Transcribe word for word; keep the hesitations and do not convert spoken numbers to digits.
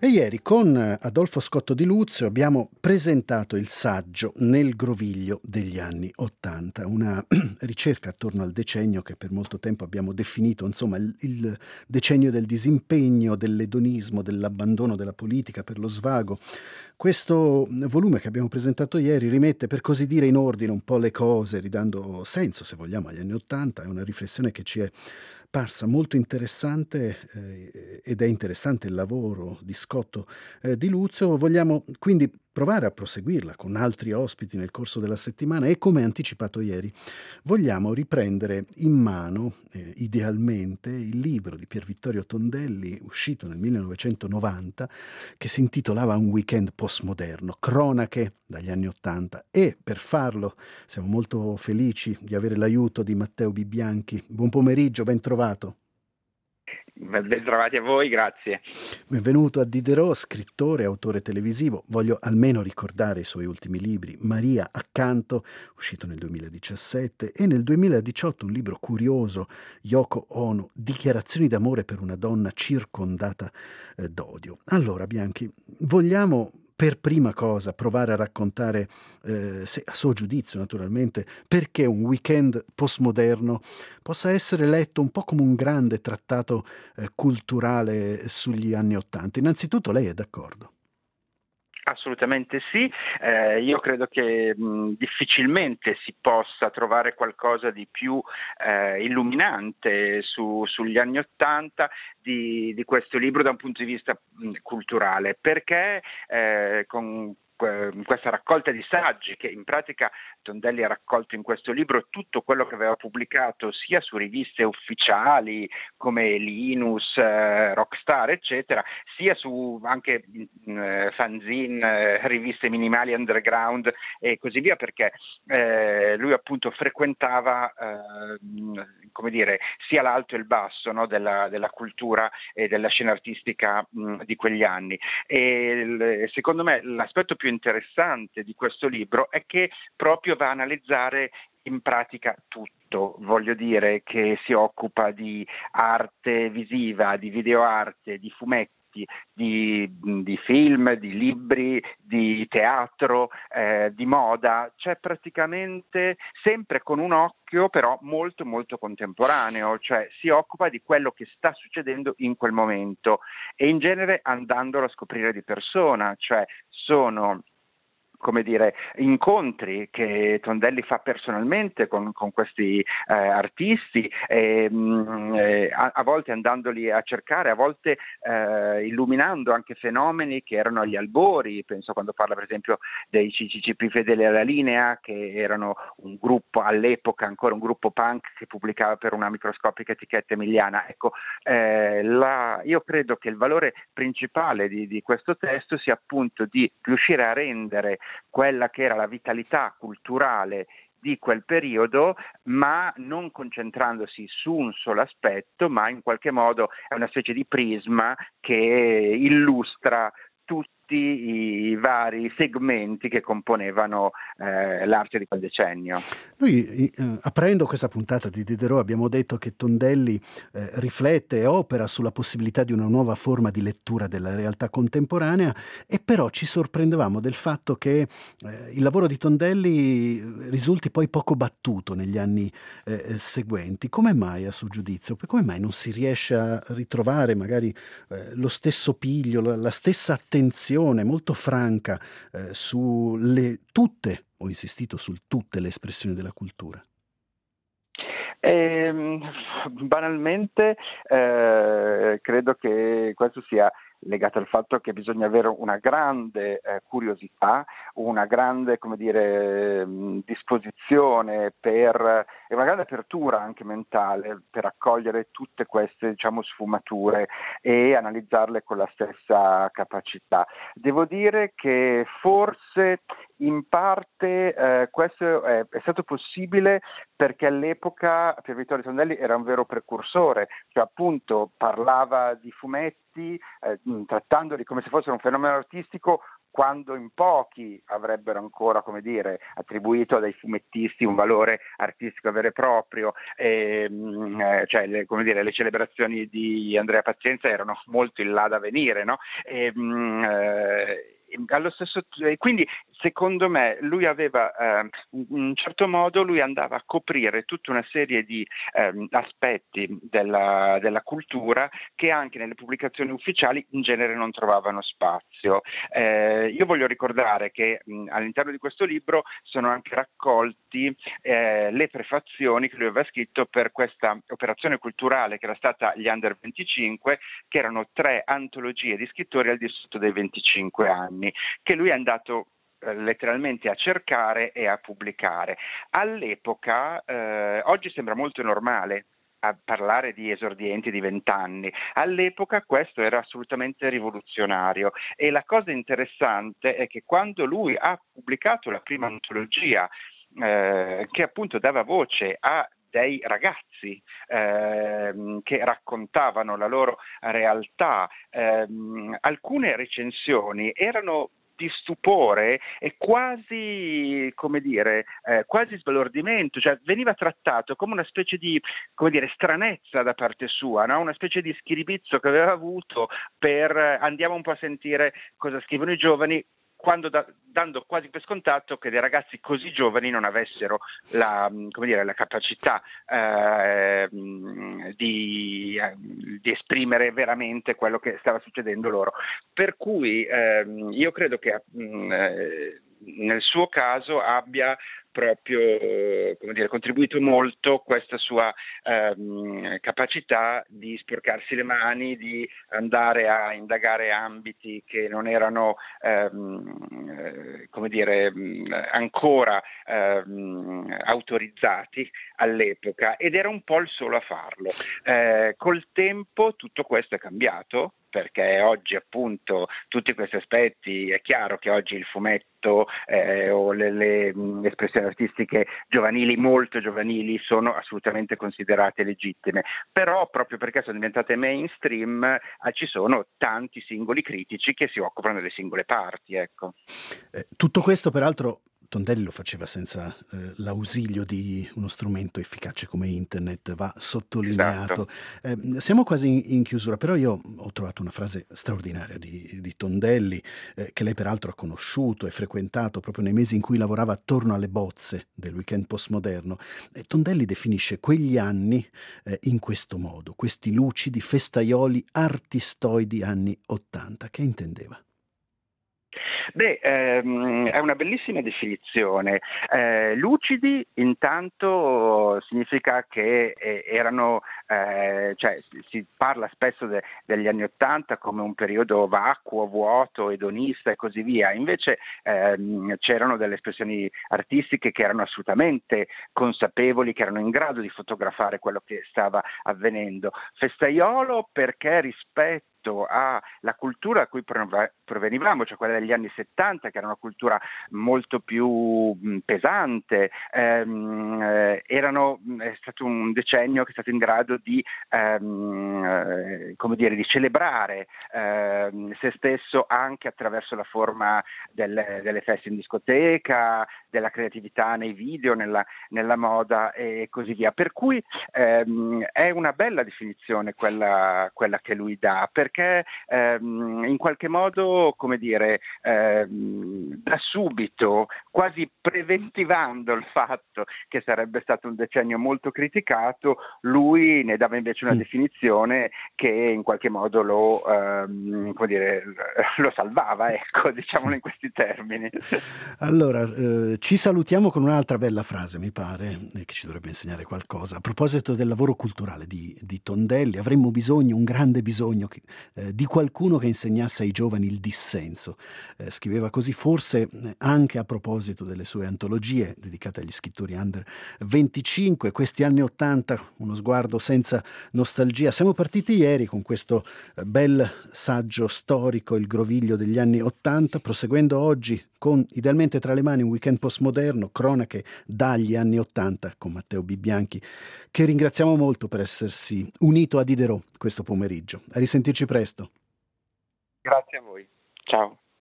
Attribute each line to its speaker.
Speaker 1: E ieri con Adolfo Scotto Di Luzio abbiamo presentato il saggio Nel groviglio degli anni Ottanta, una ricerca attorno al decennio che per molto tempo abbiamo definito, insomma, il, il decennio del disimpegno, dell'edonismo, dell'abbandono della politica per lo svago. Questo volume che abbiamo presentato ieri rimette, per così dire, in ordine un po' le cose, ridando senso, se vogliamo, agli anni Ottanta. È una riflessione che ci è parsa molto interessante eh, ed è interessante il lavoro di Scotto eh, Di Luzio. Vogliamo quindi provare a proseguirla con altri ospiti nel corso della settimana e, come anticipato ieri, vogliamo riprendere in mano, eh, idealmente, il libro di Pier Vittorio Tondelli, uscito nel millenovecentonovanta, che si intitolava Un weekend postmoderno, cronache dagli anni Ottanta, e per farlo siamo molto felici di avere l'aiuto di Matteo Bibbianchi. Buon pomeriggio, ben trovato.
Speaker 2: Ben trovati a voi, grazie.
Speaker 1: Benvenuto a Diderot, scrittore, autore televisivo. Voglio almeno ricordare i suoi ultimi libri: Maria accanto, uscito nel duemiladiciassette, e nel duemiladiciotto un libro curioso, Yoko Ono, Dichiarazioni d'amore per una donna circondata eh, d'odio. Allora, Bianchi, vogliamo per prima cosa provare a raccontare, eh, se, a suo giudizio naturalmente, perché un weekend postmoderno possa essere letto un po' come un grande trattato eh, culturale sugli anni Ottanta. Innanzitutto, lei è d'accordo?
Speaker 2: Assolutamente sì, eh, io credo che mh, difficilmente si possa trovare qualcosa di più eh, illuminante su, sugli anni Ottanta di, di questo libro da un punto di vista mh, culturale, perché eh, con questa raccolta di saggi, che in pratica Tondelli ha raccolto in questo libro tutto quello che aveva pubblicato sia su riviste ufficiali come Linus, eh, Rockstar eccetera, sia su anche eh, fanzine, eh, riviste minimali underground e così via, perché eh, lui appunto frequentava eh, come dire sia l'alto e il basso, no, della, della cultura e della scena artistica mh, di quegli anni. E il, secondo me l'aspetto più interessante di questo libro è che proprio va a analizzare in pratica tutto, voglio dire che si occupa di arte visiva, di videoarte, di fumetti, di, di film, di libri, di teatro, eh, di moda, cioè praticamente sempre con un occhio però molto molto contemporaneo, cioè si occupa di quello che sta succedendo in quel momento e in genere andandolo a scoprire di persona, cioè sono come dire, incontri che Tondelli fa personalmente con, con questi eh, artisti, e, mh, eh, a, a volte andandoli a cercare, a volte eh, illuminando anche fenomeni che erano agli albori. Penso quando parla per esempio dei C C C P Fedeli alla Linea, che erano un gruppo all'epoca, ancora un gruppo punk che pubblicava per una microscopica etichetta emiliana. Ecco, eh, la, io credo che il valore principale di, di questo testo sia appunto di riuscire a rendere quella che era la vitalità culturale di quel periodo, ma non concentrandosi su un solo aspetto, ma in qualche modo è una specie di prisma che illustra tutti i vari segmenti che componevano eh, l'arte di quel decennio.
Speaker 1: Noi, eh, aprendo questa puntata di Diderot, abbiamo detto che Tondelli eh, riflette e opera sulla possibilità di una nuova forma di lettura della realtà contemporanea, e però ci sorprendevamo del fatto che eh, il lavoro di Tondelli risulti poi poco battuto negli anni eh, seguenti. Come mai, a suo giudizio? Come mai non si riesce a ritrovare magari eh, lo stesso piglio, la, la stessa attenzione molto franca eh, sulle tutte, ho insistito sul tutte le espressioni della cultura?
Speaker 2: Eh, banalmente eh, credo che questo sia legato al fatto che bisogna avere una grande eh, curiosità, una grande, come dire, disposizione per, e una grande apertura anche mentale per accogliere tutte queste, diciamo, sfumature e analizzarle con la stessa capacità. Devo dire che forse in parte eh, questo è, è stato possibile perché all'epoca Pier Vittorio Tondelli era un vero precursore, cioè appunto parlava di fumetti eh, trattandoli come se fossero un fenomeno artistico quando in pochi avrebbero ancora, come dire, attribuito a dei fumettisti un valore artistico vero e proprio, e, eh, cioè le, come dire, le celebrazioni di Andrea Pazienza erano molto in là da venire, no? E, mh, eh, allo stesso quindi secondo me lui aveva eh, in un certo modo lui andava a coprire tutta una serie di eh, aspetti della, della cultura che anche nelle pubblicazioni ufficiali in genere non trovavano spazio. Eh, io voglio ricordare che mh, all'interno di questo libro sono anche raccolti eh, le prefazioni che lui aveva scritto per questa operazione culturale che era stata gli Under venticinque, che erano tre antologie di scrittori al di sotto dei venticinque anni, che lui è andato eh, letteralmente a cercare e a pubblicare. All'epoca, eh, oggi sembra molto normale a parlare di esordienti di vent'anni, all'epoca questo era assolutamente rivoluzionario, e la cosa interessante è che quando lui ha pubblicato la prima antologia eh, che appunto dava voce a dei ragazzi ehm, che raccontavano la loro realtà, ehm, alcune recensioni erano di stupore e quasi, come dire, eh, quasi sbalordimento, cioè veniva trattato come una specie di, come dire, stranezza da parte sua, no? Una specie di schiribizzo che aveva avuto per eh, andiamo un po' a sentire cosa scrivono i giovani, quando da, dando quasi per scontato che dei ragazzi così giovani non avessero la, come dire, la capacità eh, di, eh, di esprimere veramente quello che stava succedendo loro. Per cui eh, io credo che mh, eh, nel suo caso abbia proprio come dire, contribuito molto questa sua ehm, capacità di sporcarsi le mani, di andare a indagare ambiti che non erano ehm, come dire, ancora ehm, autorizzati all'epoca, ed era un po' il solo a farlo. Eh, col tempo tutto questo è cambiato, perché oggi appunto tutti questi aspetti, è chiaro che oggi il fumetto eh, o le, le, le espressioni artistiche giovanili, molto giovanili, sono assolutamente considerate legittime, però proprio perché sono diventate mainstream eh, ci sono tanti singoli critici che si occupano delle singole parti, ecco.
Speaker 1: Eh, tutto questo peraltro Tondelli lo faceva senza eh, l'ausilio di uno strumento efficace come internet, va sottolineato.
Speaker 2: Esatto.
Speaker 1: Eh, siamo quasi in, in chiusura, però io ho trovato una frase straordinaria di, di Tondelli, eh, che lei peraltro ha conosciuto e frequentato proprio nei mesi in cui lavorava attorno alle bozze del weekend postmoderno. E Tondelli definisce quegli anni eh, in questo modo, questi lucidi festaioli artistoidi anni Ottanta. Che intendeva?
Speaker 2: Beh, ehm, è una bellissima definizione. Eh, lucidi intanto significa che eh, erano, eh, cioè si, si parla spesso de, degli anni Ottanta come un periodo vacuo, vuoto, edonista e così via. Invece ehm, c'erano delle espressioni artistiche che erano assolutamente consapevoli, che erano in grado di fotografare quello che stava avvenendo. Festaiolo perché rispetto alla cultura a cui provenivamo, cioè quella degli anni settanta, che era una cultura molto più mh, pesante, ehm, eh, erano, è stato un decennio che è stato in grado di, ehm, eh, come dire, di celebrare ehm, se stesso anche attraverso la forma delle, delle feste in discoteca, della creatività nei video, nella, nella moda e così via. Per cui ehm, è una bella definizione quella, quella che lui dà, perché perché ehm, in qualche modo, come dire, ehm, da subito, quasi preventivando il fatto che sarebbe stato un decennio molto criticato, lui ne dava invece una definizione che in qualche modo lo, ehm, come dire, lo salvava, ecco, diciamolo in questi termini.
Speaker 1: Allora, eh, ci salutiamo con un'altra bella frase, mi pare, eh, che ci dovrebbe insegnare qualcosa. A proposito del lavoro culturale di, di Tondelli, avremmo bisogno, un grande bisogno, che, eh, di qualcuno che insegnasse ai giovani il dissenso. Eh, scriveva così, forse eh, anche a proposito delle sue antologie dedicate agli scrittori under venticinque, questi anni ottanta, uno sguardo senza nostalgia. Siamo partiti ieri con questo eh, bel saggio storico, Il groviglio degli anni ottanta, proseguendo oggi con Idealmente tra le mani un weekend postmoderno, cronache dagli anni ottanta con Matteo Bibbianchi, che ringraziamo molto per essersi unito a Diderot questo pomeriggio. A risentirci presto.
Speaker 2: Grazie a voi. Ciao.